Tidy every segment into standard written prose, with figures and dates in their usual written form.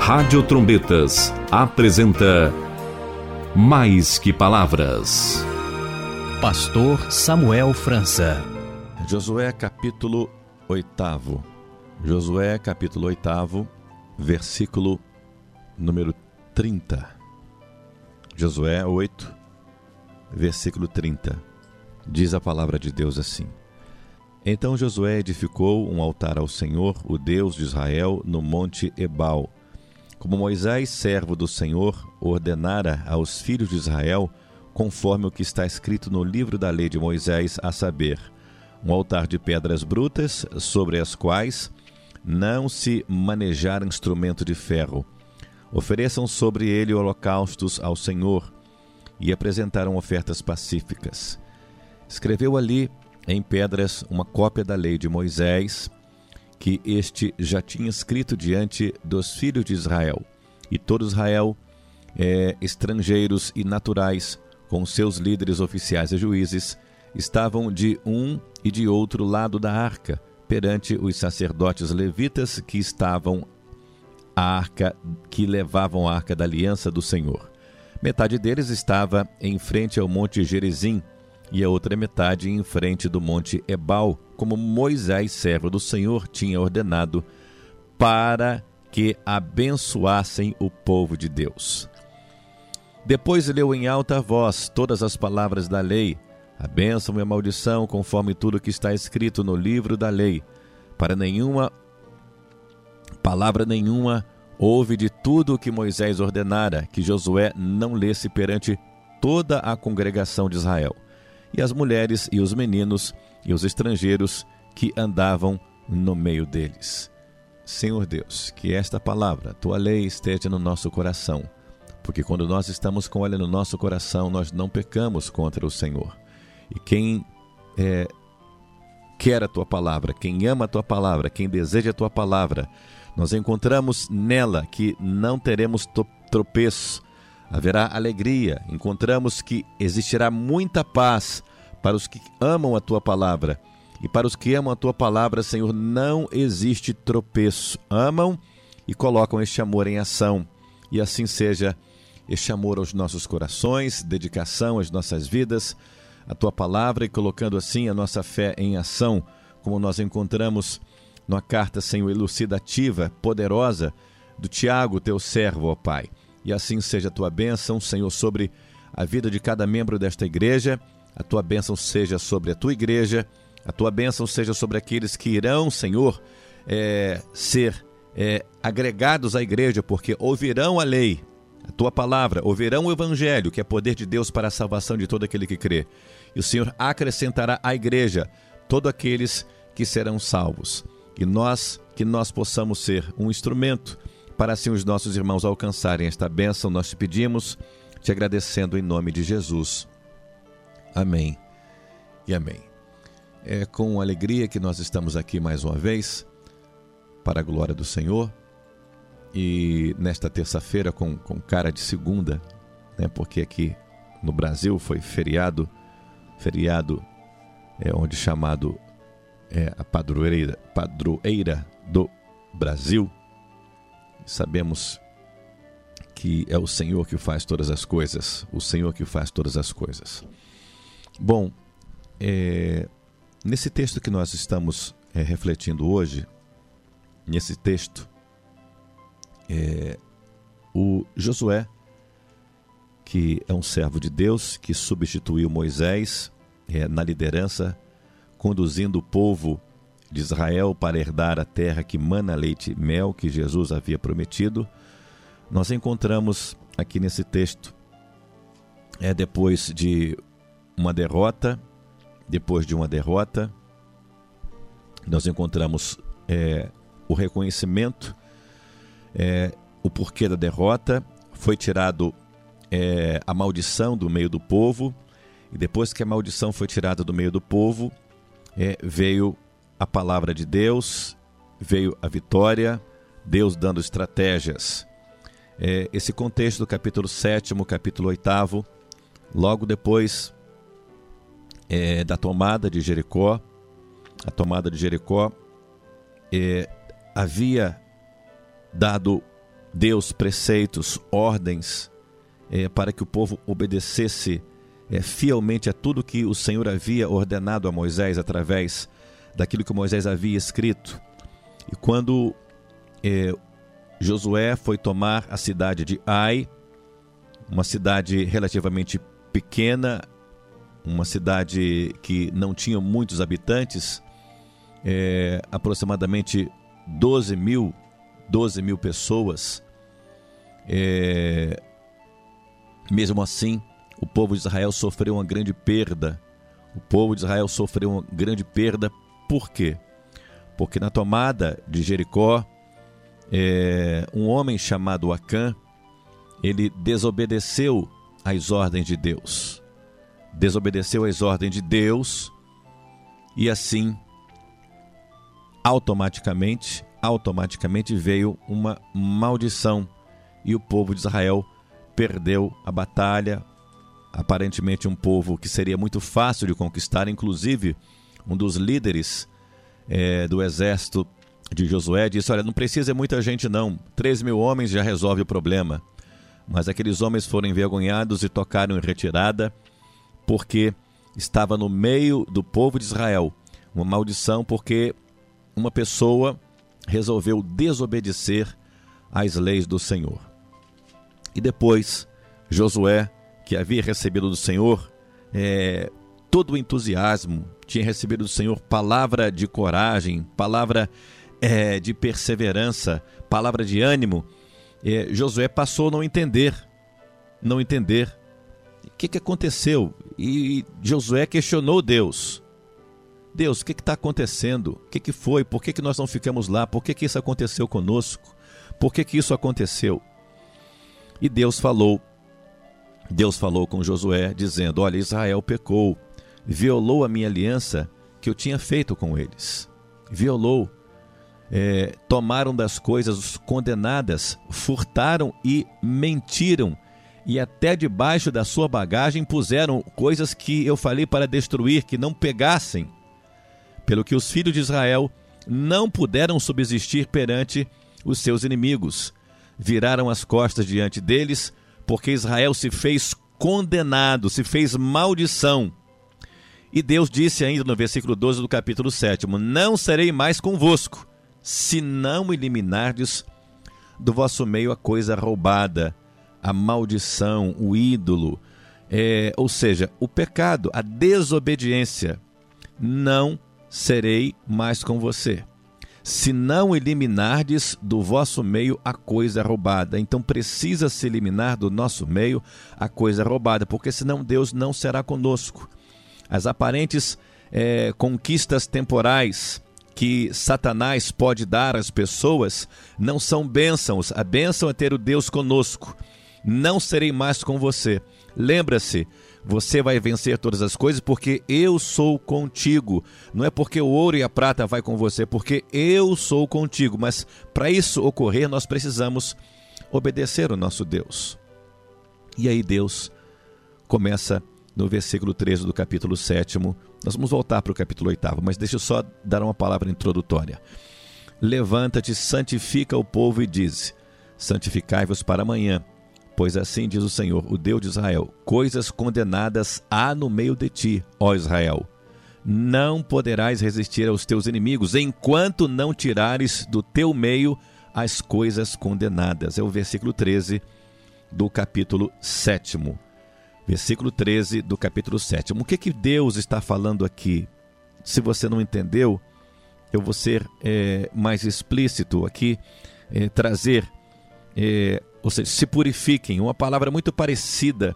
Rádio Trombetas apresenta Mais que Palavras. Pastor Samuel França. Josué capítulo 8. Josué capítulo 8, versículo número 30. Josué 8, versículo 30. Diz a palavra de Deus assim: Então Josué edificou um altar ao Senhor, o Deus de Israel, no monte Ebal, como Moisés, servo do Senhor, ordenara aos filhos de Israel, conforme o que está escrito no livro da lei de Moisés, a saber, um altar de pedras brutas, sobre as quais não se manejar instrumento de ferro. Ofereçam sobre ele holocaustos ao Senhor, e apresentaram ofertas pacíficas. Escreveu ali em pedras uma cópia da lei de Moisés, que este já tinha escrito diante dos filhos de Israel. E todo Israel, estrangeiros e naturais, com seus líderes oficiais e juízes, estavam de um e de outro lado da arca, perante os sacerdotes levitas que levavam a arca da aliança do Senhor. Metade deles estava em frente ao monte Gerizim, e a outra metade em frente do monte Ebal, como Moisés, servo do Senhor, tinha ordenado, para que abençoassem o povo de Deus. Depois leu em alta voz todas as palavras da lei, a bênção e a maldição, conforme tudo que está escrito no livro da lei. Para palavra nenhuma houve de tudo o que Moisés ordenara, que Josué não lesse perante toda a congregação de Israel. E as mulheres e os meninos e os estrangeiros que andavam no meio deles. Senhor Deus, que esta palavra, tua lei, esteja no nosso coração, porque quando nós estamos com ela no nosso coração, nós não pecamos contra o Senhor. E quem quer a tua palavra, quem ama a tua palavra, quem deseja a tua palavra, nós encontramos nela que não teremos tropeço, haverá alegria, encontramos que existirá muita paz para os que amam a tua palavra. E para os que amam a tua palavra, Senhor, não existe tropeço. Amam e colocam este amor em ação. E assim seja este amor aos nossos corações, dedicação às nossas vidas, a tua palavra, e colocando assim a nossa fé em ação, como nós encontramos na carta, Senhor, elucidativa, poderosa, do Tiago, teu servo, ó Pai. E assim seja a tua bênção, Senhor, sobre a vida de cada membro desta igreja, a tua bênção seja sobre a tua igreja, a tua bênção seja sobre aqueles que irão, Senhor, ser agregados à igreja, porque ouvirão a lei, a tua palavra, ouvirão o evangelho, que é poder de Deus para a salvação de todo aquele que crê. E o Senhor acrescentará à igreja todos aqueles que serão salvos. E que nós possamos ser um instrumento para assim os nossos irmãos alcançarem esta bênção. Nós te pedimos, te agradecendo em nome de Jesus. Amém e amém. É com alegria que nós estamos aqui mais uma vez, para a glória do Senhor, e nesta terça-feira com cara de segunda, né, porque aqui no Brasil foi feriado onde chamado a padroeira do Brasil. Sabemos que é o Senhor que faz todas as coisas, o Senhor que faz todas as coisas. Bom, nesse texto que nós estamos refletindo hoje, nesse texto, o Josué, que é um servo de Deus, que substituiu Moisés na liderança, conduzindo o povo de Israel para herdar a terra que mana leite e mel, que Jesus havia prometido. Nós encontramos aqui nesse texto, depois de uma derrota, nós encontramos o reconhecimento, o porquê da derrota. Foi tirado a maldição do meio do povo, e depois que a maldição foi tirada do meio do povo, veio a palavra de Deus, veio a vitória, Deus dando estratégias. Esse contexto do capítulo 7, capítulo 8, logo depois da tomada de Jericó. A tomada de Jericó havia dado Deus preceitos, ordens, para que o povo obedecesse fielmente a tudo que o Senhor havia ordenado a Moisés através daquilo que Moisés havia escrito. E quando Josué foi tomar a cidade de Ai, uma cidade relativamente pequena, uma cidade que não tinha muitos habitantes, aproximadamente 12 mil pessoas. Mesmo assim, o povo de Israel sofreu uma grande perda. Por quê? Porque na tomada de Jericó, um homem chamado Acã, ele desobedeceu às ordens de Deus. E assim, automaticamente veio uma maldição e o povo de Israel perdeu a batalha. Aparentemente um povo que seria muito fácil de conquistar, inclusive um dos líderes do exército de Josué disse: olha, não precisa muita gente não, 3.000 homens já resolve o problema. Mas aqueles homens foram envergonhados e tocaram em retirada, porque estava no meio do povo de Israel uma maldição, porque uma pessoa resolveu desobedecer às leis do Senhor. E depois, Josué, que havia recebido do Senhor todo o entusiasmo, tinha recebido do Senhor palavra de coragem, palavra de perseverança, palavra de ânimo, Josué passou a não entender. O que aconteceu? E Josué questionou Deus. Deus, o que está acontecendo? O que foi? Por que nós não ficamos lá? Por que isso aconteceu conosco? Por que isso aconteceu? E Deus falou com Josué, dizendo: olha, Israel pecou, violou a minha aliança que eu tinha feito com eles. Violou. Tomaram das coisas condenadas, furtaram e mentiram, e até debaixo da sua bagagem puseram coisas que eu falei para destruir, que não pegassem. Pelo que os filhos de Israel não puderam subsistir perante os seus inimigos. Viraram as costas diante deles, porque Israel se fez condenado, se fez maldição. E Deus disse ainda no versículo 12 do capítulo 7, não serei mais convosco, se não eliminardes do vosso meio a coisa roubada, a maldição, o ídolo, ou seja, o pecado, a desobediência. Não serei mais com você, se não eliminardes do vosso meio a coisa roubada. Então precisa se eliminar do nosso meio a coisa roubada, porque senão Deus não será conosco. As aparentes conquistas temporais que Satanás pode dar às pessoas não são bênçãos. A bênção é ter o Deus conosco. Não serei mais com você. Lembra-se, você vai vencer todas as coisas porque eu sou contigo. Não é porque o ouro e a prata vai com você, porque eu sou contigo. Mas para isso ocorrer, nós precisamos obedecer o nosso Deus. E aí Deus começa no versículo 13 do capítulo 7º. Nós vamos voltar para o capítulo 8º, mas deixa eu só dar uma palavra introdutória. Levanta-te, santifica o povo e dize: santificai-vos para amanhã, pois assim diz o Senhor, o Deus de Israel: coisas condenadas há no meio de ti, ó Israel. Não poderás resistir aos teus inimigos, enquanto não tirares do teu meio as coisas condenadas. É o versículo 13 do capítulo 7º. Versículo 13 do capítulo 7º. O que Deus está falando aqui? Se você não entendeu, eu vou ser mais explícito aqui, trazer, ou seja, se purifiquem, uma palavra muito parecida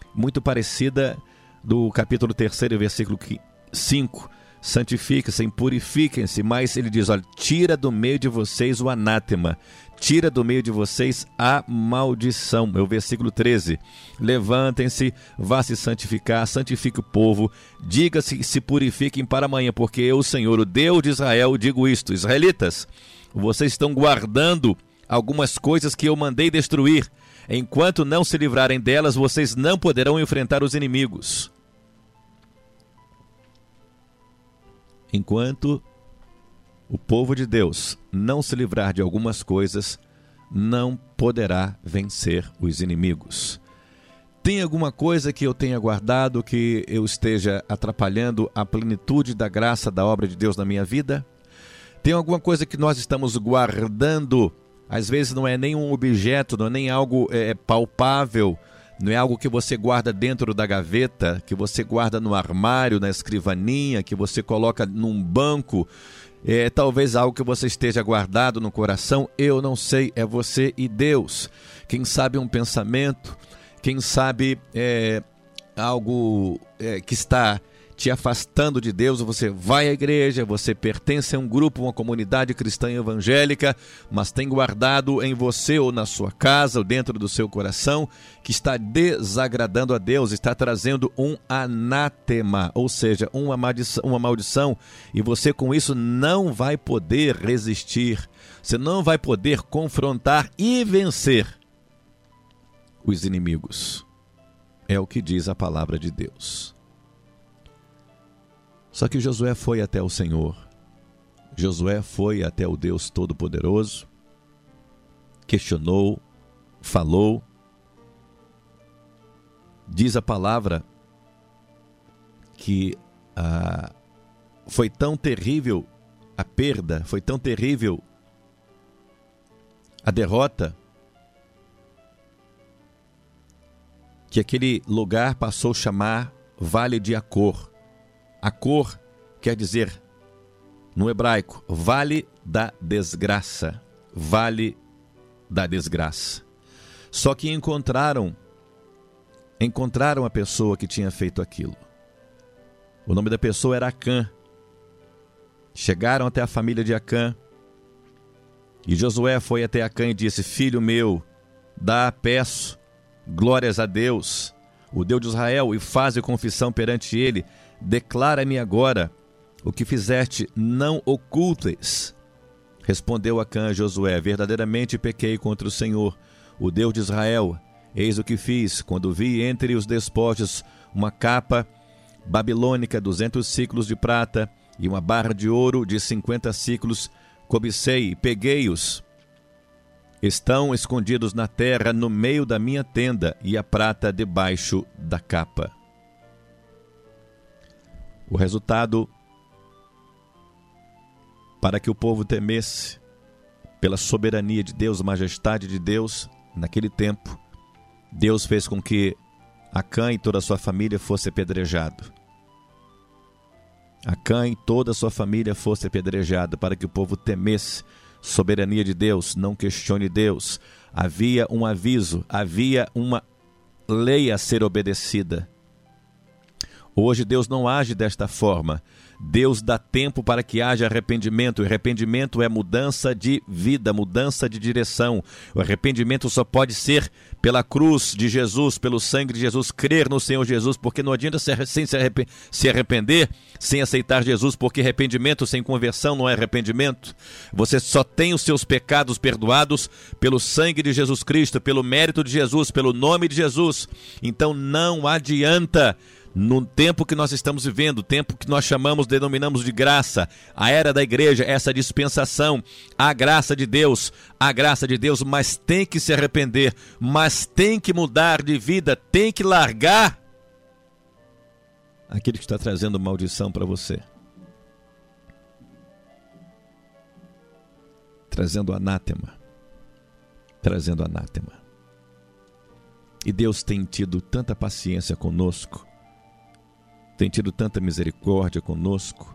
do capítulo 3º, versículo 5. Santifiquem-se, purifiquem-se, mas ele diz, olha, tira do meio de vocês o anátema, tira do meio de vocês a maldição. É o versículo 13. Levantem-se, vá se santificar, santifique o povo, diga-se, se purifiquem para amanhã, porque eu, o Senhor, o Deus de Israel, digo isto. Israelitas, vocês estão guardando algumas coisas que eu mandei destruir. Enquanto não se livrarem delas, vocês não poderão enfrentar os inimigos. Enquanto o povo de Deus não se livrar de algumas coisas, não poderá vencer os inimigos. Tem alguma coisa que eu tenha guardado que eu esteja atrapalhando a plenitude da graça da obra de Deus na minha vida? Tem alguma coisa que nós estamos guardando? Às vezes não é nem um objeto, não é nem algo palpável, não é algo que você guarda dentro da gaveta, que você guarda no armário, na escrivaninha, que você coloca num banco. Talvez algo que você esteja guardado no coração, eu não sei, é você e Deus. Quem sabe um pensamento, quem sabe algo que está te afastando de Deus. Você vai à igreja, você pertence a um grupo, uma comunidade cristã evangélica, mas tem guardado em você ou na sua casa ou dentro do seu coração que está desagradando a Deus, está trazendo um anátema, ou seja, uma maldição, e você com isso não vai poder resistir, você não vai poder confrontar e vencer os inimigos. É o que diz a palavra de Deus. Só que Josué foi até o Senhor, Josué foi até o Deus Todo-Poderoso, questionou, falou. Diz a palavra que foi tão terrível a perda, foi tão terrível a derrota, que aquele lugar passou a chamar Vale de Acor. Acor quer dizer, no hebraico, Vale da Desgraça. Vale da Desgraça. Só que encontraram a pessoa que tinha feito aquilo. O nome da pessoa era Acã. Chegaram até a família de Acã. E Josué foi até Acã e disse: filho meu, peço glórias a Deus, o Deus de Israel, e faze confissão perante ele. Declara-me agora o que fizeste, não ocultes. Respondeu Acã a Josué: verdadeiramente pequei contra o Senhor, o Deus de Israel. Eis o que fiz, quando vi entre os despojos uma capa babilônica, 200 siclos de prata, e uma barra de ouro de 50 siclos, cobicei e peguei-os. Estão escondidos na terra, no meio da minha tenda, e a prata debaixo da capa. O resultado, para que o povo temesse pela soberania de Deus, a majestade de Deus, naquele tempo, Deus fez com que Acã e toda a sua família fosse apedrejado. Acã e toda a sua família fosse apedrejado, para que o povo temesse soberania de Deus, não questione Deus. Havia um aviso, havia uma lei a ser obedecida. Hoje Deus não age desta forma. Deus dá tempo para que haja arrependimento. O arrependimento é mudança de vida, mudança de direção. O arrependimento só pode ser pela cruz de Jesus, pelo sangue de Jesus, crer no Senhor Jesus, porque não adianta se arrepender sem aceitar Jesus, porque arrependimento sem conversão não é arrependimento. Você só tem os seus pecados perdoados pelo sangue de Jesus Cristo, pelo mérito de Jesus, pelo nome de Jesus. Então não adianta. No tempo que nós estamos vivendo, o tempo que nós denominamos de graça, a era da igreja, essa dispensação, a graça de Deus, mas tem que se arrepender, mas tem que mudar de vida, tem que largar aquilo que está trazendo maldição para você, trazendo anátema. E Deus tem tido tanta paciência conosco, tem tido tanta misericórdia conosco.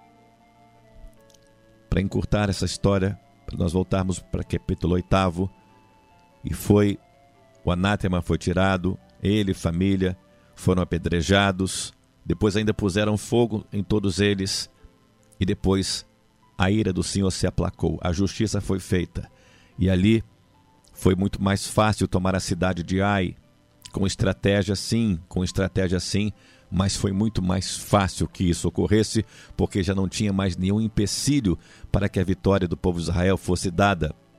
Para encurtar essa história, para nós voltarmos para o capítulo 8, o anátema foi tirado, ele e família foram apedrejados, depois ainda puseram fogo em todos eles, e depois a ira do Senhor se aplacou, a justiça foi feita, e ali foi muito mais fácil tomar a cidade de Ai, com estratégia sim, mas foi muito mais fácil que isso ocorresse, porque já não tinha mais nenhum empecilho para que a vitória do povo de Israel fosse dada.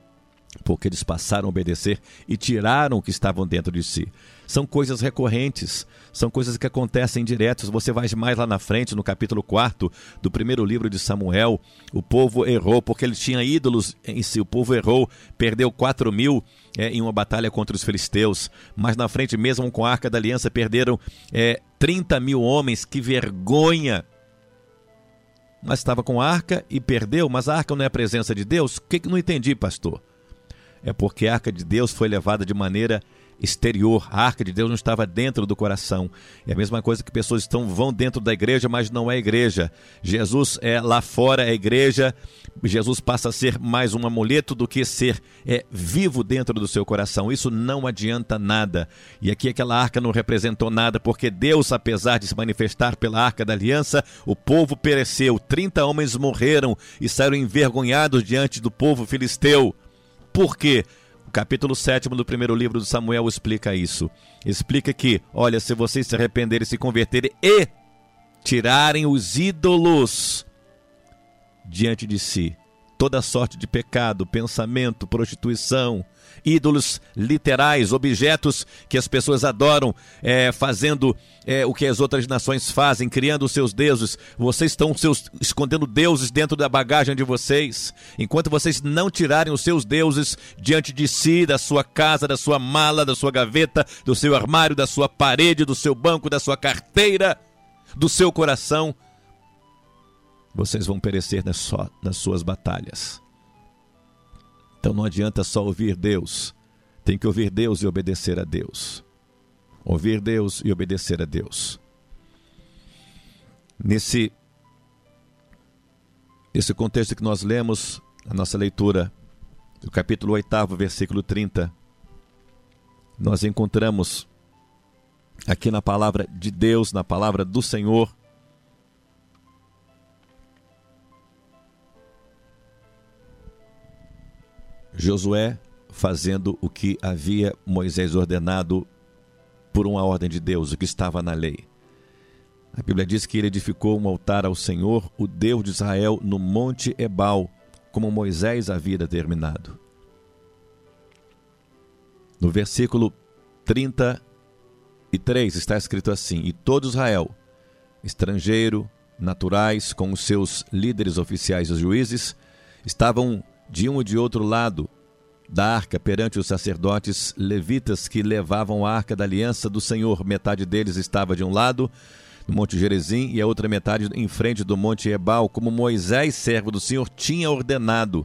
porque eles passaram a obedecer e tiraram o que estavam dentro de si. São coisas recorrentes, são coisas que acontecem diretos. Você vai mais lá na frente, no capítulo 4 do primeiro livro de Samuel, o povo errou, porque ele tinha ídolos em si. O povo errou, perdeu 4.000 em uma batalha contra os filisteus. Mas na frente, mesmo com a Arca da Aliança, perderam 30.000 homens. Que vergonha! Mas estava com a arca e perdeu, mas a arca não é a presença de Deus? O que não entendi, pastor? É porque a arca de Deus foi levada de maneira exterior. A arca de Deus não estava dentro do coração. É a mesma coisa que pessoas vão dentro da igreja, mas não é igreja. Jesus lá fora é igreja. Jesus passa a ser mais um amuleto do que ser vivo dentro do seu coração. Isso não adianta nada. E aqui aquela arca não representou nada, porque Deus, apesar de se manifestar pela Arca da Aliança, o povo pereceu. 30 homens morreram e saíram envergonhados diante do povo filisteu. Por quê? O capítulo 7 do primeiro livro de Samuel explica isso. Explica que, olha, se vocês se arrependerem, se converterem e tirarem os ídolos diante de si, toda sorte de pecado, pensamento, prostituição, ídolos literais, objetos que as pessoas adoram, fazendo o que as outras nações fazem, criando os seus deuses. Vocês estão escondendo deuses dentro da bagagem de vocês. Enquanto vocês não tirarem os seus deuses diante de si, da sua casa, da sua mala, da sua gaveta, do seu armário, da sua parede, do seu banco, da sua carteira, do seu coração, vocês vão perecer nas suas batalhas. Então não adianta só ouvir Deus. Tem que ouvir Deus e obedecer a Deus. Ouvir Deus e obedecer a Deus. Nesse contexto que nós lemos, a nossa leitura do capítulo 8, versículo 30, nós encontramos aqui na palavra de Deus, na palavra do Senhor, Josué fazendo o que havia Moisés ordenado por uma ordem de Deus, o que estava na lei. A Bíblia diz que ele edificou um altar ao Senhor, o Deus de Israel, no monte Ebal, como Moisés havia determinado. No versículo 33 está escrito assim: e todo Israel, estrangeiro, naturais, com os seus líderes oficiais e juízes, estavam de um e de outro lado da arca perante os sacerdotes levitas que levavam a arca da aliança do Senhor. Metade deles estava de um lado, no monte Gerizim, e a outra metade em frente do monte Ebal, como Moisés, servo do Senhor, tinha ordenado,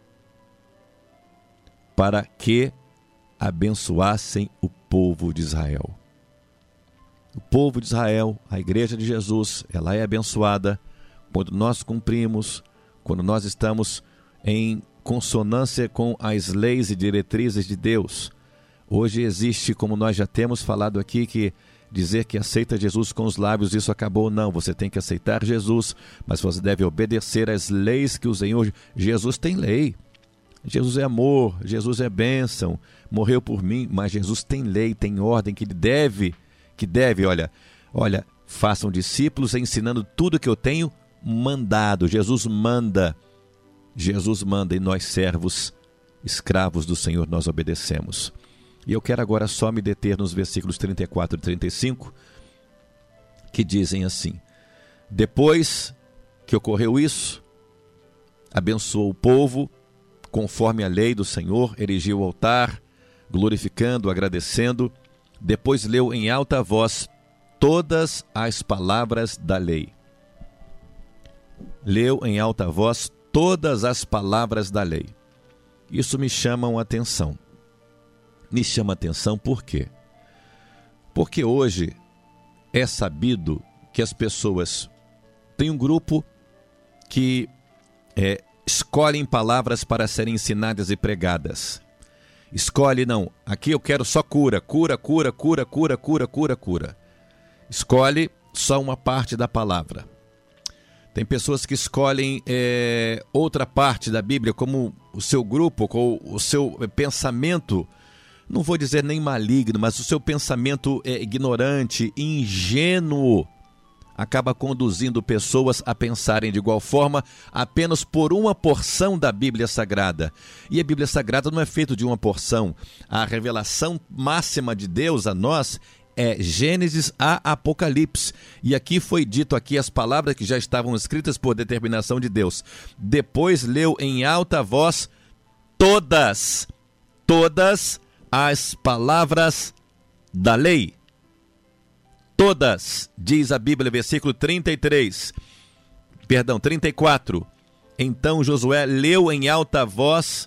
para que abençoassem o povo de Israel. O povo de Israel, a igreja de Jesus, ela é abençoada quando nós cumprimos, quando nós estamos em consonância com as leis e diretrizes de Deus. Hoje existe, como nós já temos falado aqui, que dizer que aceita Jesus com os lábios, isso acabou. Não, você tem que aceitar Jesus, mas você deve obedecer às leis que o Senhor... Jesus tem lei, Jesus é amor, Jesus é bênção, morreu por mim, mas Jesus tem lei, tem ordem que deve, olha, façam discípulos ensinando tudo que eu tenho mandado. Jesus manda e nós, servos, escravos do Senhor, nós obedecemos. E eu quero agora só me deter nos versículos 34 e 35, que dizem assim: depois que ocorreu isso, abençoou o povo, conforme a lei do Senhor, erigiu o altar, glorificando, agradecendo. Depois leu em alta voz todas as palavras da lei. Leu em alta voz todas as palavras da lei. Isso me chama a atenção. Me chama a atenção por quê? Porque hoje é sabido que as pessoas têm um grupo que escolhem palavras para serem ensinadas e pregadas. Escolhe, não, aqui eu quero só cura. Escolhe só uma parte da palavra. Tem pessoas que escolhem outra parte da Bíblia como o seu grupo, com o seu pensamento, não vou dizer nem maligno, mas o seu pensamento ignorante, ingênuo, acaba conduzindo pessoas a pensarem de igual forma apenas por uma porção da Bíblia Sagrada. E a Bíblia Sagrada não é feita de uma porção. A revelação máxima de Deus a nós é Gênesis a Apocalipse. E aqui foi dito aqui as palavras que já estavam escritas por determinação de Deus. Depois leu em alta voz todas as palavras da lei. Todas, diz a Bíblia, versículo 34. Então Josué leu em alta voz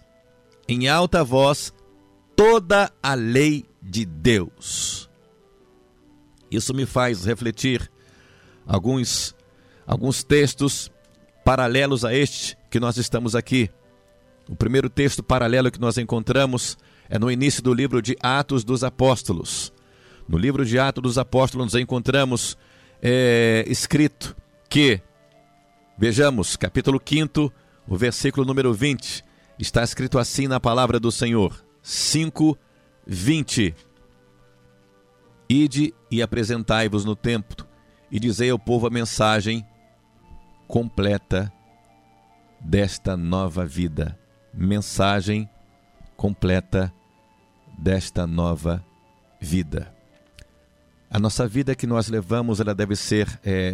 toda a lei de Deus. Isso me faz refletir alguns textos paralelos a este que nós estamos aqui. O primeiro texto paralelo que nós encontramos é no início do livro de Atos dos Apóstolos. No livro de Atos dos Apóstolos nós encontramos escrito que, vejamos, capítulo 5, o versículo número 20, está escrito assim na palavra do Senhor, 5:20. Ide e apresentai-vos no templo, e dizei ao povo a mensagem completa desta nova vida. Mensagem completa desta nova vida. A nossa vida que nós levamos, ela deve ser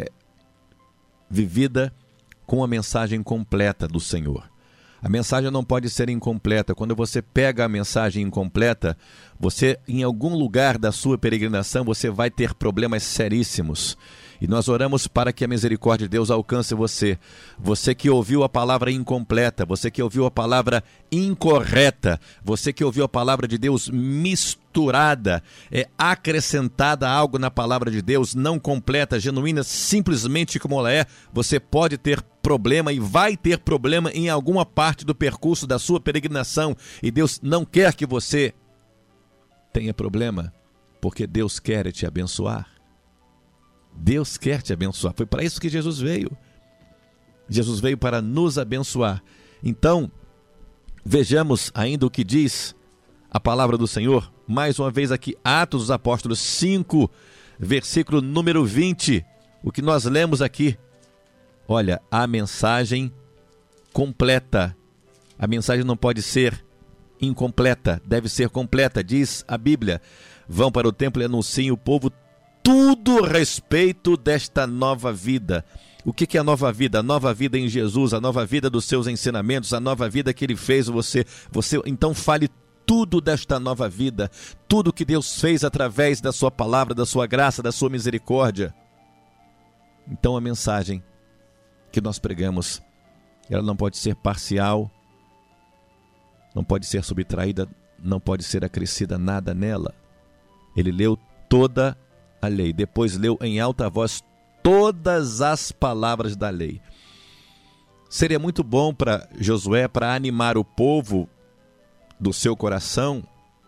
vivida com a mensagem completa do Senhor. A mensagem não pode ser incompleta. Quando você pega a mensagem incompleta, você, em algum lugar da sua peregrinação, você vai ter problemas seríssimos. E nós oramos para que a misericórdia de Deus alcance você. Você que ouviu a palavra incompleta, você que ouviu a palavra incorreta, você que ouviu a palavra de Deus misturada, acrescentada a algo na palavra de Deus, não completa, genuína, simplesmente como ela é, você pode ter problema e vai ter problema em alguma parte do percurso da sua peregrinação. E Deus não quer que você tenha problema, porque Deus quer te abençoar. Deus quer te abençoar. Foi para isso que Jesus veio. Jesus veio para nos abençoar. Então, vejamos ainda o que diz a palavra do Senhor. Mais uma vez aqui, Atos dos Apóstolos 5, versículo número 20. O que nós lemos aqui. Olha, a mensagem completa. A mensagem não pode ser incompleta, deve ser completa, diz a Bíblia. Vão para o templo e anunciem o povo tudo a respeito desta nova vida. O que é a nova vida? A nova vida em Jesus, a nova vida dos seus ensinamentos, a nova vida que Ele fez você. Então fale tudo desta nova vida, tudo que Deus fez através da sua palavra, da sua graça, da sua misericórdia. Então a mensagem que nós pregamos, ela não pode ser parcial, não pode ser subtraída, não pode ser acrescida nada nela. Ele leu toda a lei, depois leu em alta voz todas as palavras da lei. Seria muito bom para Josué, para animar o povo do seu coração,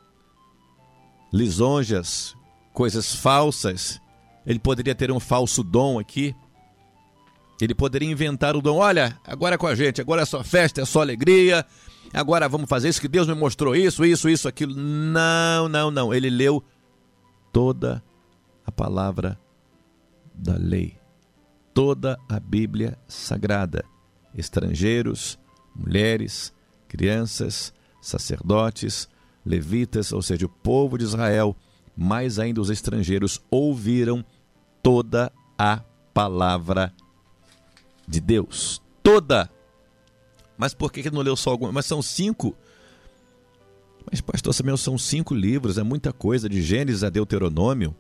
lisonjas, coisas falsas. Ele poderia ter um falso dom aqui. Ele poderia inventar o dom. Olha, agora é com a gente, agora é só festa, é só alegria. Agora vamos fazer isso, que Deus me mostrou isso, aquilo. Não. Ele leu toda a palavra da lei. Toda a Bíblia Sagrada. Estrangeiros, mulheres, crianças, sacerdotes, levitas, ou seja, o povo de Israel, mais ainda os estrangeiros, ouviram toda a palavra de Deus. Toda. Mas por que não leu só alguma? Mas são 5. Mas pastor Samuel, são 5 livros, é muita coisa, de Gênesis a Deuteronômio.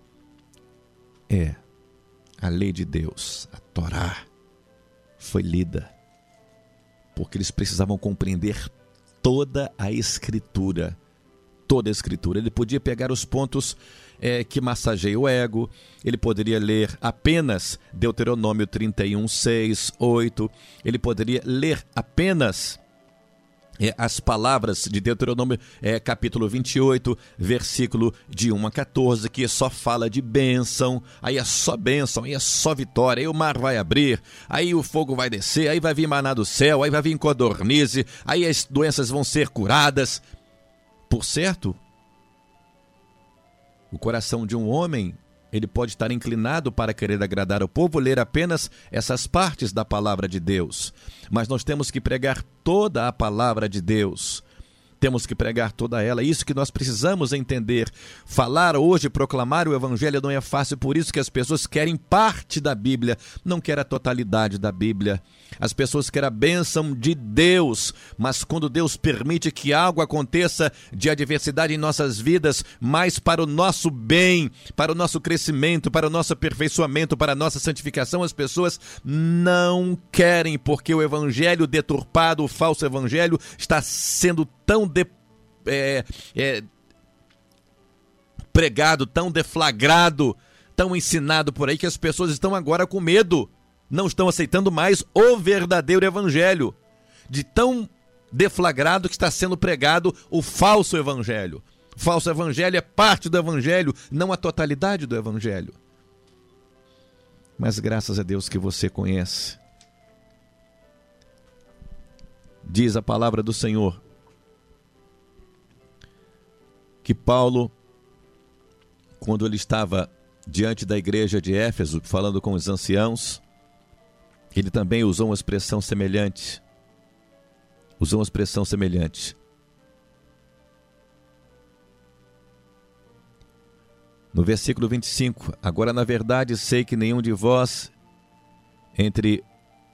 A lei de Deus, a Torá, foi lida, porque eles precisavam compreender toda a Escritura. Toda a Escritura. Ele podia pegar os pontos que massageiam o ego, ele poderia ler apenas Deuteronômio 31, 6, 8, ele poderia ler apenas as palavras de Deuteronômio, capítulo 28, versículo de 1 a 14, que só fala de bênção, aí é só bênção, aí é só vitória, aí o mar vai abrir, aí o fogo vai descer, aí vai vir maná do céu, aí vai vir codornize, aí as doenças vão ser curadas. Por certo, o coração de um homem ele pode estar inclinado para querer agradar o povo, ler apenas essas partes da palavra de Deus. Mas nós temos que pregar toda a palavra de Deus. Temos que pregar toda ela. Isso que nós precisamos entender. Falar hoje, proclamar o evangelho não é fácil, por isso que as pessoas querem parte da Bíblia, não querem a totalidade da Bíblia. As pessoas querem a bênção de Deus, mas quando Deus permite que algo aconteça de adversidade em nossas vidas, mas para o nosso bem, para o nosso crescimento, para o nosso aperfeiçoamento, para a nossa santificação, as pessoas não querem, porque o evangelho deturpado, o falso evangelho, está sendo tão pregado, tão deflagrado, tão ensinado por aí, que as pessoas estão agora com medo, não estão aceitando mais o verdadeiro evangelho, de tão deflagrado que está sendo pregado o falso evangelho. O falso evangelho é parte do evangelho, não a totalidade do evangelho. Mas graças a Deus que você conhece. Diz a palavra do Senhor que Paulo, quando ele estava diante da igreja de Éfeso, falando com os anciãos, ele também usou uma expressão semelhante. No versículo 25, agora na verdade sei que nenhum de vós, entre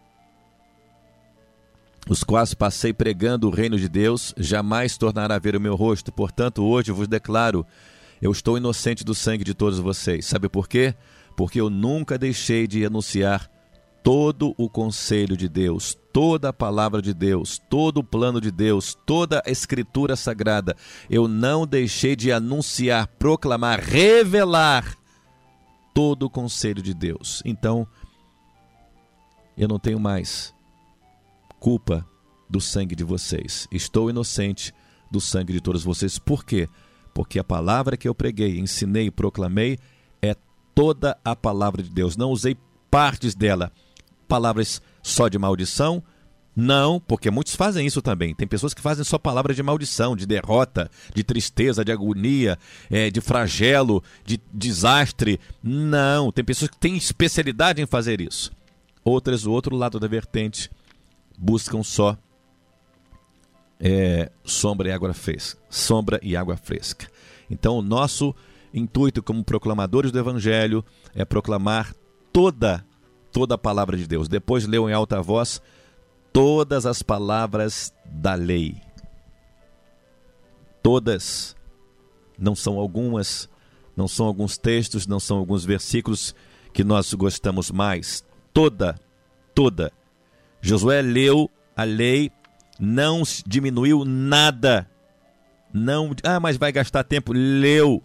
os quais passei pregando o reino de Deus, jamais tornará a ver o meu rosto. Portanto, hoje vos declaro, eu estou inocente do sangue de todos vocês. Sabe por quê? Porque eu nunca deixei de anunciar todo o conselho de Deus, toda a palavra de Deus, todo o plano de Deus, toda a escritura sagrada. Eu não deixei de anunciar, proclamar, revelar todo o conselho de Deus. Então, eu não tenho mais culpa do sangue de vocês. Estou inocente do sangue de todos vocês. Por quê? Porque a palavra que eu preguei, ensinei e proclamei é toda a palavra de Deus. Não usei partes dela. Palavras só de maldição? Não, porque muitos fazem isso também. Tem pessoas que fazem só palavras de maldição, de derrota, de tristeza, de agonia, de flagelo, de desastre. Não, tem pessoas que têm especialidade em fazer isso. Outras, o outro lado da vertente, buscam só sombra e água fresca. Então, o nosso intuito como proclamadores do Evangelho é proclamar toda a palavra de Deus. Depois leu em alta voz todas as palavras da lei. Todas. Não são algumas, não são alguns textos, não são alguns versículos que nós gostamos mais. Toda. Josué leu a lei, não diminuiu nada. Não, mas vai gastar tempo. Leu.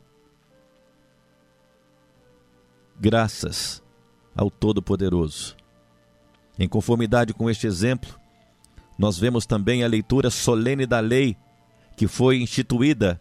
Graças ao Todo-Poderoso. Em conformidade com este exemplo, nós vemos também a leitura solene da lei que foi instituída.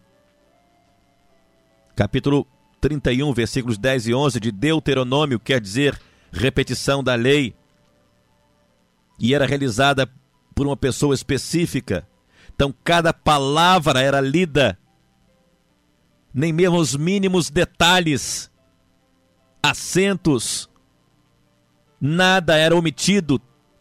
Capítulo 31, versículos 10 e 11 de Deuteronômio, quer dizer repetição da lei. E era realizada por uma pessoa específica. Então cada palavra era lida, nem mesmo os mínimos detalhes, acentos, nada era omitido,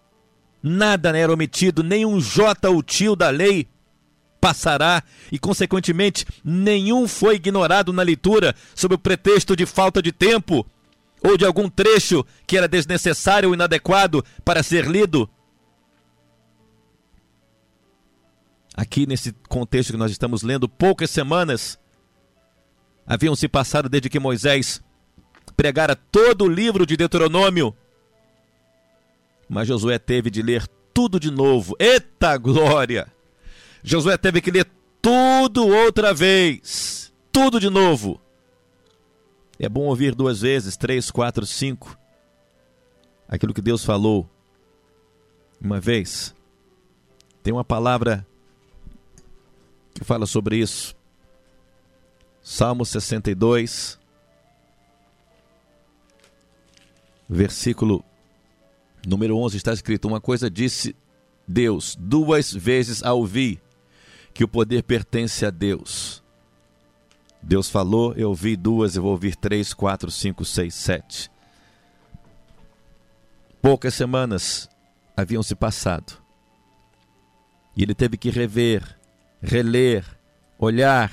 nenhum jota ou tio da lei passará, e consequentemente nenhum foi ignorado na leitura sob o pretexto de falta de tempo ou de algum trecho que era desnecessário ou inadequado para ser lido. Aqui nesse contexto que nós estamos lendo, poucas semanas haviam se passado desde que Moisés pregara todo o livro de Deuteronômio. Mas Josué teve de ler tudo de novo. Eita glória! Josué teve que ler tudo outra vez. Tudo de novo. É bom ouvir 2 vezes, 3, 4, 5. Aquilo que Deus falou uma vez. Tem uma palavra que fala sobre isso. Salmo 62, versículo número 11, está escrito: uma coisa disse Deus, 2 vezes a ouvi, que o poder pertence a Deus. Deus falou, eu ouvi 2, eu vou ouvir 3, 4, 5, 6, 7. Poucas semanas haviam se passado. E ele teve que rever, reler, olhar.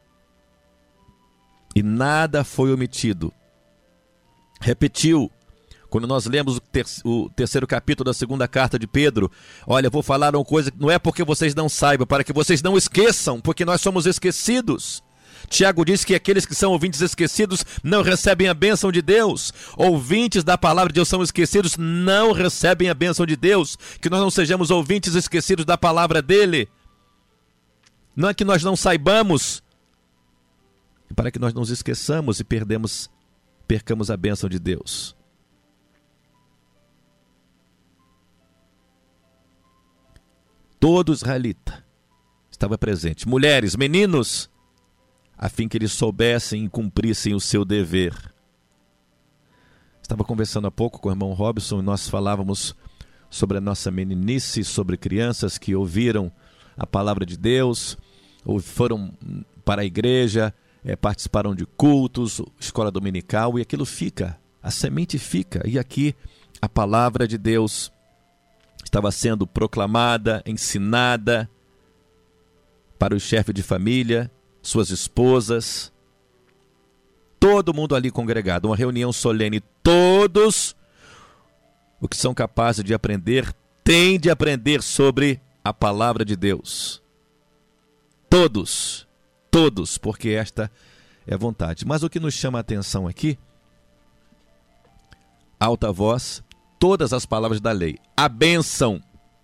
E nada foi omitido. Repetiu. Quando nós lemos o terceiro capítulo da segunda carta de Pedro, olha, eu vou falar uma coisa que não é porque vocês não saibam, para que vocês não esqueçam, porque nós somos esquecidos. Tiago diz que aqueles que são ouvintes esquecidos não recebem a bênção de Deus. Ouvintes da palavra de Deus são esquecidos, não recebem a bênção de Deus. Que nós não sejamos ouvintes esquecidos da palavra dele. Não é que nós não saibamos, para que nós nos esqueçamos e percamos a bênção de Deus. Todo israelita estava presente, mulheres, meninos, a fim que eles soubessem e cumprissem o seu dever. Estava conversando há pouco com o irmão Robson e nós falávamos sobre a nossa meninice, sobre crianças que ouviram a palavra de Deus, ou foram para a igreja, participaram de cultos, escola dominical, e aquilo fica, a semente fica. E aqui a palavra de Deus estava sendo proclamada, ensinada para o chefe de família, suas esposas, todo mundo ali congregado, uma reunião solene, todos o que são capazes de aprender, têm de aprender sobre a palavra de Deus. Todos, porque esta é a vontade. Mas o que nos chama a atenção aqui, alta voz, todas as palavras da lei, a bênção,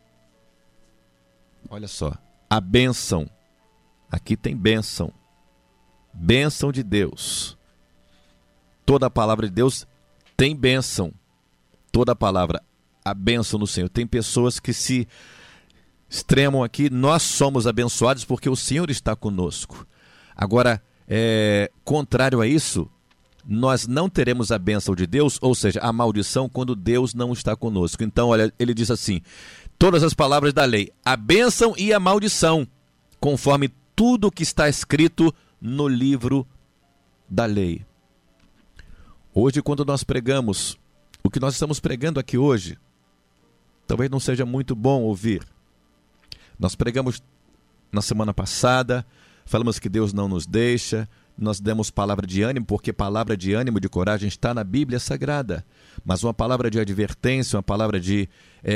olha só, a bênção, aqui tem bênção, bênção de Deus, toda a palavra de Deus tem bênção, toda a palavra, a bênção do Senhor. Tem pessoas que se extremam aqui, nós somos abençoados porque o Senhor está conosco. Agora, contrário a isso, nós não teremos a bênção de Deus, ou seja, a maldição quando Deus não está conosco. Então, olha, ele diz assim, todas as palavras da lei, a bênção e a maldição, conforme tudo o que está escrito no livro da lei. Hoje, quando nós pregamos, o que nós estamos pregando aqui hoje, talvez não seja muito bom ouvir. Nós pregamos na semana passada, falamos que Deus não nos deixa, nós demos palavra de ânimo, porque palavra de ânimo, de coragem, está na Bíblia Sagrada. Mas uma palavra de advertência, uma palavra de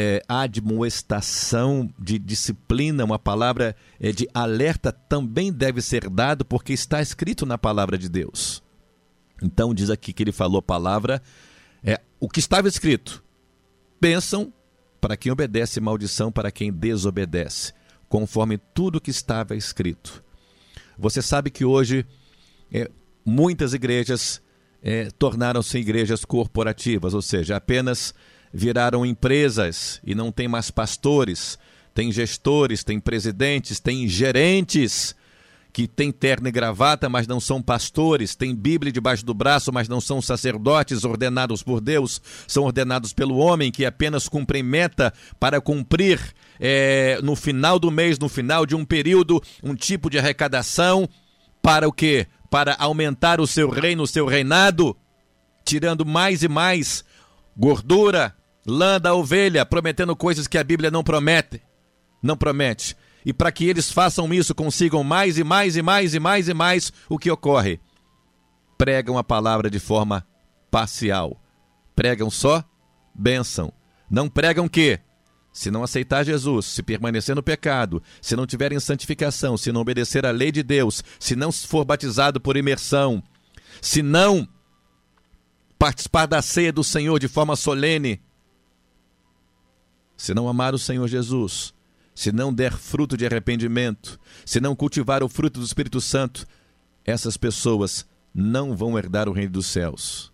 admoestação, de disciplina, uma palavra de alerta também deve ser dado, porque está escrito na palavra de Deus. Então diz aqui que ele falou palavra, o que estava escrito. Bênção para quem obedece, maldição para quem desobedece, conforme tudo que estava escrito. Você sabe que hoje muitas igrejas tornaram-se igrejas corporativas, ou seja, apenas viraram empresas e não tem mais pastores, tem gestores, tem presidentes, tem gerentes que têm terno e gravata, mas não são pastores, têm Bíblia debaixo do braço, mas não são sacerdotes ordenados por Deus, são ordenados pelo homem, que apenas cumprem meta para cumprir no final do mês, no final de um período, um tipo de arrecadação, para o quê? Para aumentar o seu reino, o seu reinado, tirando mais e mais gordura, lã da ovelha, prometendo coisas que a Bíblia não promete. E para que eles façam isso, consigam mais e mais e mais e mais e mais, o que ocorre? Pregam a palavra de forma parcial. Pregam só bênção. Não pregam que, se não aceitar Jesus, se permanecer no pecado, se não tiver em santificação, se não obedecer à lei de Deus, se não for batizado por imersão, se não participar da ceia do Senhor de forma solene, se não amar o Senhor Jesus, se não der fruto de arrependimento, se não cultivar o fruto do Espírito Santo, essas pessoas não vão herdar o reino dos céus.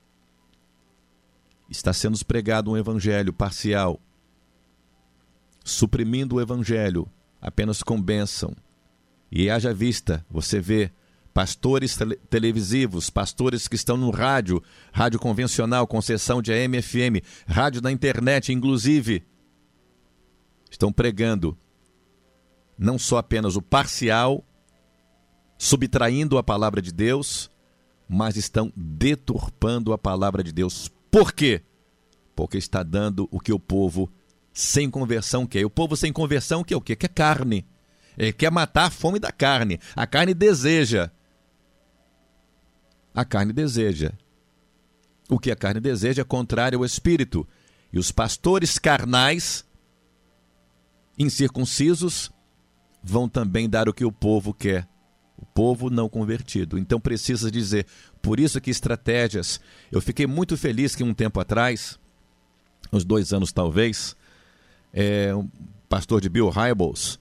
Está sendo pregado um evangelho parcial, suprimindo o evangelho apenas com bênção. E haja vista, você vê pastores televisivos, pastores que estão no rádio convencional, concessão de AM, FM, rádio na internet, inclusive, estão pregando não só apenas o parcial, subtraindo a palavra de Deus, mas estão deturpando a palavra de Deus. Por quê? Porque está dando o que o povo sem conversão quer. O povo sem conversão quer o quê? Quer carne. Ele quer matar a fome da carne. A carne deseja. A carne deseja. O que a carne deseja é contrário ao Espírito. E os pastores carnais, incircuncisos, vão também dar o que o povo quer. O povo não convertido. Então precisa dizer. Por isso que estratégias. Eu fiquei muito feliz que um tempo atrás, uns 2 anos talvez, um pastor de Bill Hybels,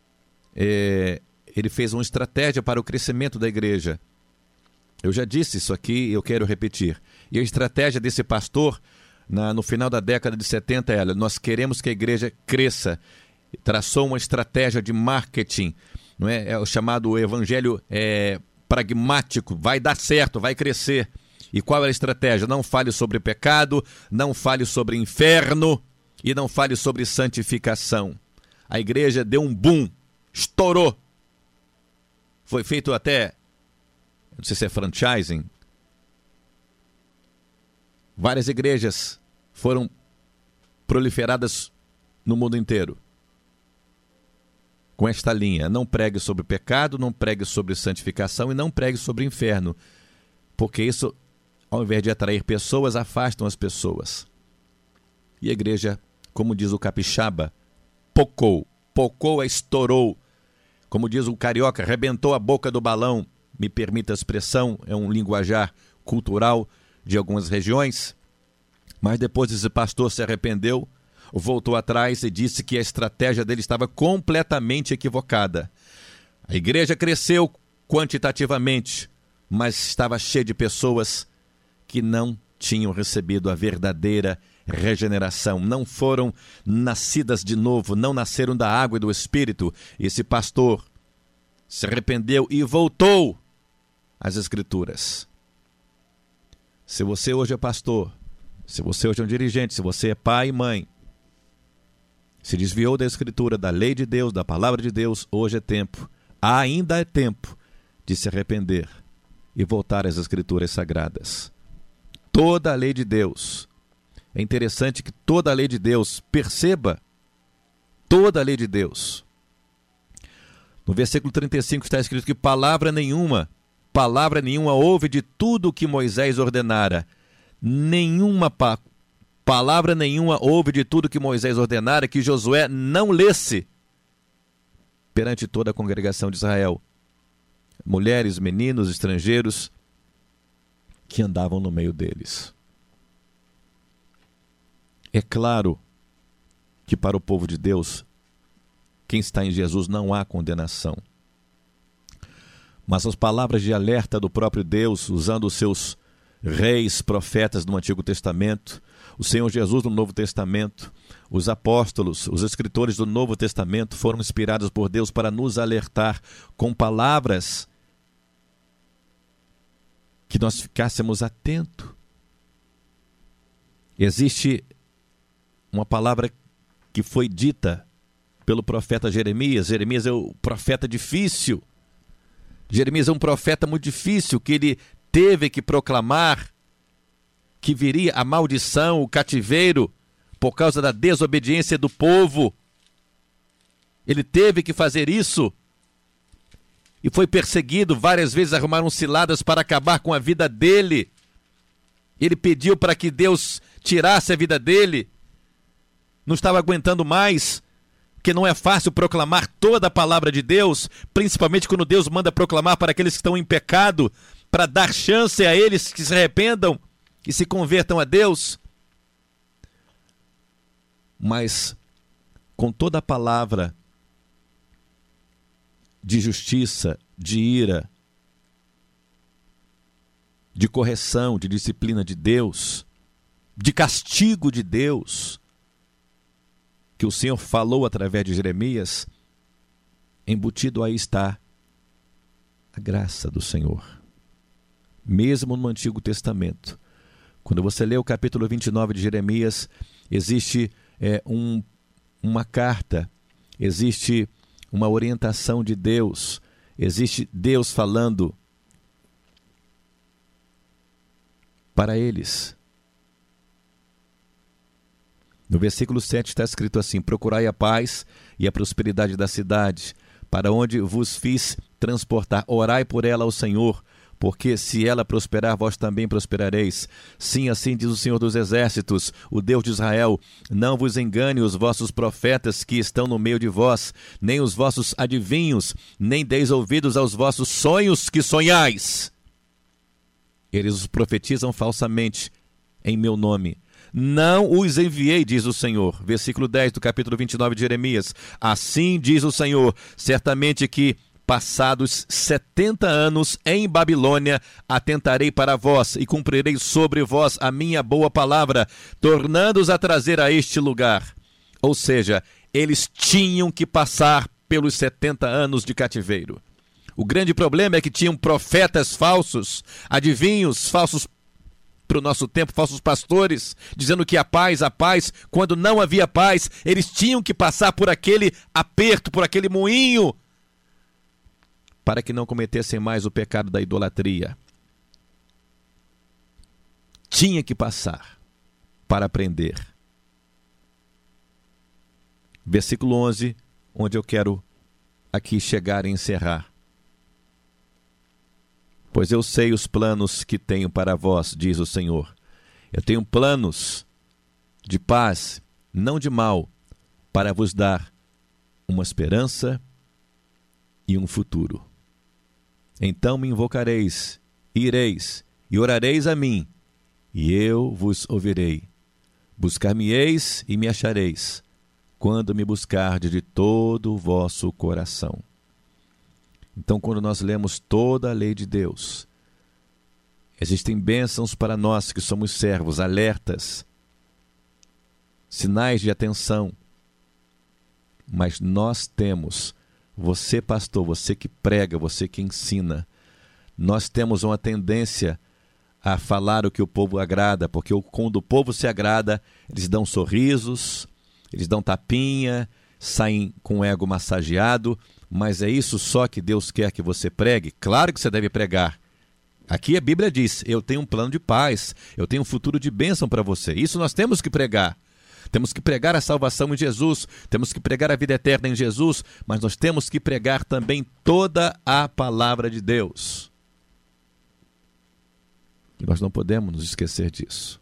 ele fez uma estratégia para o crescimento da igreja. Eu já disse isso aqui e eu quero repetir. E a estratégia desse pastor, no final da década de 70, é: nós queremos que a igreja cresça. Traçou uma estratégia de marketing, não é? É o chamado evangelho pragmático. Vai dar certo, vai crescer. E qual é a estratégia? Não fale sobre pecado, não fale sobre inferno e não fale sobre santificação. A igreja deu um boom, estourou. Foi feito até, não sei se é franchising. Várias igrejas foram proliferadas no mundo inteiro com esta linha: não pregue sobre pecado, não pregue sobre santificação e não pregue sobre inferno, porque isso, ao invés de atrair pessoas, afastam as pessoas. E a igreja, como diz o capixaba, pocou estourou. Como diz o carioca, arrebentou a boca do balão. Me permita a expressão, é um linguajar cultural de algumas regiões. Mas depois esse pastor se arrependeu, voltou atrás e disse que a estratégia dele estava completamente equivocada. A igreja cresceu quantitativamente, mas estava cheia de pessoas que não tinham recebido a verdadeira regeneração, não foram nascidas de novo, não nasceram da água e do Espírito. Esse pastor se arrependeu e voltou às Escrituras. Se você hoje é pastor, se você hoje é um dirigente, se você é pai e mãe, se desviou da Escritura, da lei de Deus, da palavra de Deus, hoje é tempo, ainda é tempo de se arrepender e voltar às Escrituras sagradas. Toda a lei de Deus. É interessante que toda a lei de Deus, perceba, toda a lei de Deus. No versículo 35 está escrito que palavra nenhuma houve de tudo o que Moisés ordenara. Palavra nenhuma houve de tudo que Moisés ordenara que Josué não lesse perante toda a congregação de Israel. Mulheres, meninos, estrangeiros que andavam no meio deles. É claro que para o povo de Deus, quem está em Jesus, não há condenação. Mas as palavras de alerta do próprio Deus, usando os seus reis, profetas no Antigo Testamento, o Senhor Jesus no Novo Testamento, os apóstolos, os escritores do Novo Testamento foram inspirados por Deus para nos alertar com palavras que nós ficássemos atentos. Existe uma palavra que foi dita pelo profeta Jeremias. Jeremias é o profeta difícil. Jeremias é um profeta muito difícil, que ele teve que proclamar que viria a maldição, o cativeiro, por causa da desobediência do povo. Ele teve que fazer isso. E foi perseguido várias vezes, arrumaram ciladas para acabar com a vida dele. Ele pediu para que Deus tirasse a vida dele. Não estava aguentando mais, porque não é fácil proclamar toda a palavra de Deus, principalmente quando Deus manda proclamar para aqueles que estão em pecado, para dar chance a eles que se arrependam e se convertam a Deus. Mas com toda a palavra de justiça, de ira, de correção, de disciplina de Deus, de castigo de Deus, que o Senhor falou através de Jeremias, embutido aí está a graça do Senhor. Mesmo no Antigo Testamento, quando você lê o capítulo 29 de Jeremias, existe uma carta, existe uma orientação de Deus, Existe Deus falando para eles. No versículo 7 está escrito assim: procurai a paz e a prosperidade da cidade, para onde vos fiz transportar. Orai por ela ao Senhor, porque se ela prosperar, vós também prosperareis. Sim, assim diz o Senhor dos Exércitos, o Deus de Israel: não vos engane os vossos profetas que estão no meio de vós, nem os vossos adivinhos, nem deis ouvidos aos vossos sonhos que sonhais. Eles os profetizam falsamente em meu nome. Não os enviei, diz o Senhor. Versículo 10 do capítulo 29 de Jeremias. Assim diz o Senhor: certamente que, passados 70 anos em Babilônia, atentarei para vós e cumprirei sobre vós a minha boa palavra, tornando-os a trazer a este lugar. Ou seja, eles tinham que passar pelos 70 anos de cativeiro. O grande problema é que tinham profetas falsos, adivinhos falsos para o nosso tempo, falsos pastores, dizendo que a paz, quando não havia paz, eles tinham que passar por aquele aperto, por aquele moinho, para que não cometessem mais o pecado da idolatria. Tinha que passar para aprender. Versículo 11, onde eu quero aqui chegar e encerrar. Pois eu sei os planos que tenho para vós, diz o Senhor. Eu tenho planos de paz, não de mal, para vos dar uma esperança e um futuro. Então me invocareis, ireis e orareis a mim, e eu vos ouvirei. Buscar-me-eis e me achareis, quando me buscardes de todo o vosso coração. Então, quando nós lemos toda a lei de Deus, existem bênçãos para nós que somos servos, alertas, sinais de atenção. Mas nós temos, você pastor, você que prega, você que ensina, nós temos uma tendência a falar o que o povo agrada, porque quando o povo se agrada, eles dão sorrisos, eles dão tapinha, saem com o ego massageado. Mas é isso só que Deus quer que você pregue? Claro que você deve pregar. Aqui a Bíblia diz: eu tenho um plano de paz, eu tenho um futuro de bênção para você. Isso nós temos que pregar. Temos que pregar a salvação em Jesus, temos que pregar a vida eterna em Jesus, mas nós temos que pregar também toda a palavra de Deus. E nós não podemos nos esquecer disso.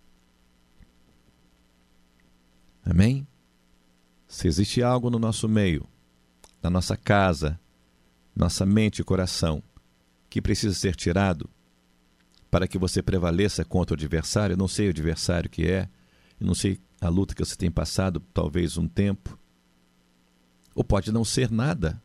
Amém? Se existe algo no nosso meio, na nossa casa, nossa mente e coração, que precisa ser tirado para que você prevaleça contra o adversário, eu não sei o adversário que é, eu não sei a luta que você tem passado, talvez um tempo, ou pode não ser nada,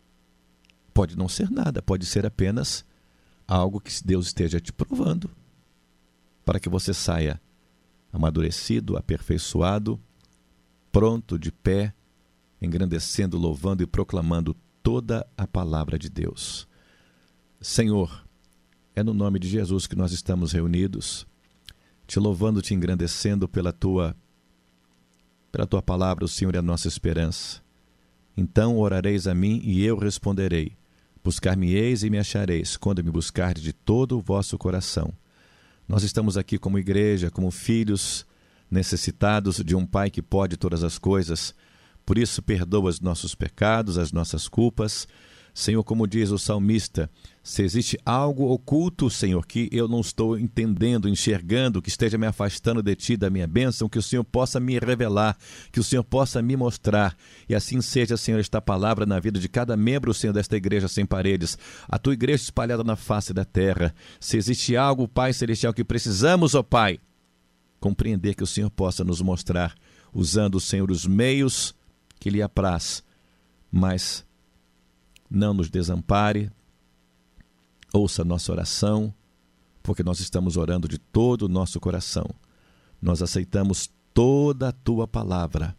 pode ser apenas algo que Deus esteja te provando, para que você saia amadurecido, aperfeiçoado, pronto, de pé, engrandecendo, louvando e proclamando toda a palavra de Deus. Senhor, é no nome de Jesus que nós estamos reunidos, te louvando, te engrandecendo pela tua palavra. O Senhor é a nossa esperança. Então orareis a mim e eu responderei. Buscar-me-eis e me achareis, quando me buscardes de todo o vosso coração. Nós estamos aqui como igreja, como filhos necessitados de um Pai que pode todas as coisas. Por isso, perdoa os nossos pecados, as nossas culpas. Senhor, como diz o salmista, se existe algo oculto, Senhor, que eu não estou entendendo, enxergando, que esteja me afastando de Ti, da minha bênção, que o Senhor possa me revelar, que o Senhor possa me mostrar. E assim seja, Senhor, esta palavra na vida de cada membro, Senhor, desta igreja sem paredes, a Tua igreja espalhada na face da terra. Se existe algo, Pai Celestial, que precisamos, ó Pai, compreender, que o Senhor possa nos mostrar, usando, Senhor, os meios que lhe apraz, mas não nos desampare, ouça a nossa oração, porque nós estamos orando de todo o nosso coração. Nós aceitamos toda a Tua palavra,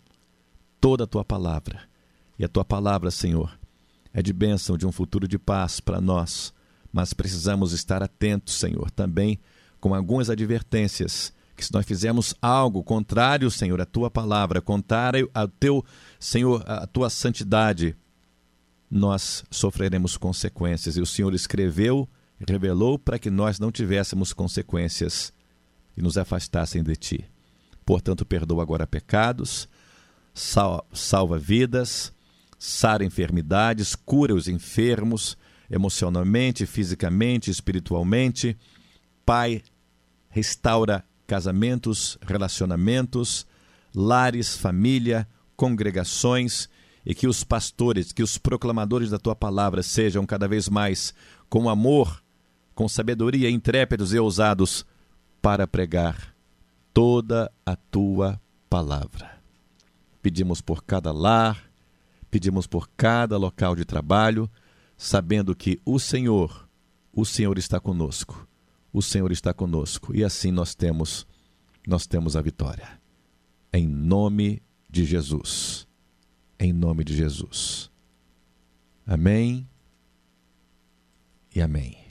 e a Tua palavra, Senhor, é de bênção, de um futuro de paz para nós, mas precisamos estar atentos, Senhor, também com algumas advertências, que se nós fizermos algo contrário, Senhor, à Tua palavra, contrário ao Teu, Senhor, à Tua santidade, nós sofreremos consequências. E o Senhor escreveu, revelou para que nós não tivéssemos consequências e nos afastassem de Ti. Portanto, perdoa agora pecados, salva vidas, sara enfermidades, cura os enfermos, emocionalmente, fisicamente, espiritualmente. Pai, restaura casamentos, relacionamentos, lares, família, congregações, e que os pastores, que os proclamadores da Tua palavra sejam cada vez mais com amor, com sabedoria, intrépidos e ousados para pregar toda a Tua palavra. Pedimos por cada lar, pedimos por cada local de trabalho, sabendo que o Senhor está conosco. O Senhor está conosco e assim nós temos a vitória. Em nome de Jesus. Em nome de Jesus. Amém e amém.